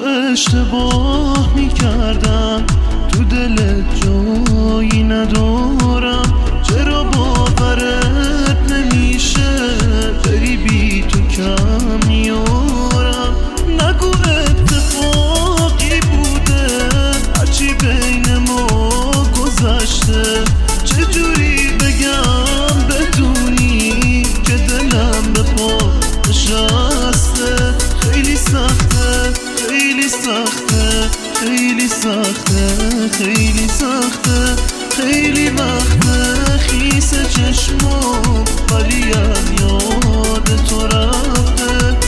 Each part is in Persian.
اشتباه میکردم، تو دلت جایی ندارم. چرا باورت نمیشه بری بی تو کم میارم؟ نگو اتفاقی بوده هرچی بین ما گذشته. چجوری بگم بدونی که دلم به پا نشسته؟ خیلی سخته، خیلی سخته، خیلی سخته، خیلی سخته. خیلی وقته خیس چشمام ولی از یاد تو رفته.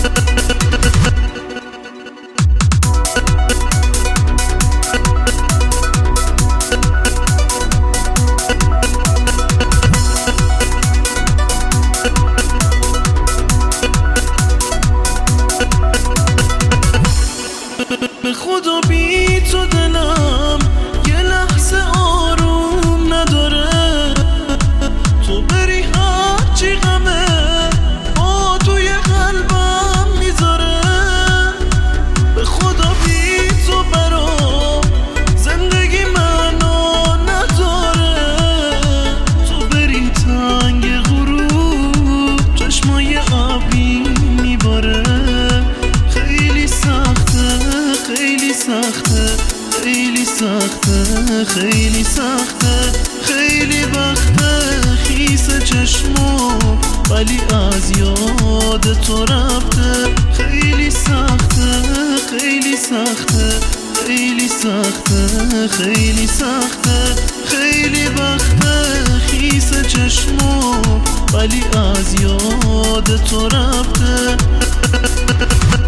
به خدا بی تو دلم یه لحظه آروم نداره. تو بری هرچی غمه با توی قلبم میذاره. به خدا بی تو برام زندگی معنا نداره. تو بری تنگ غروب چشمای آبی میباره. خیلی سخته، خیلی سخته، خیلی سخته، خیلی سخته. خیلی وقته خیس چشمام ولی از یاد تو رفته. خیلی سخته، خیلی سخته، خیلی سخته، خیلی سخته. خیلی وقته خیس چشمام ولی از یاد تو رفته.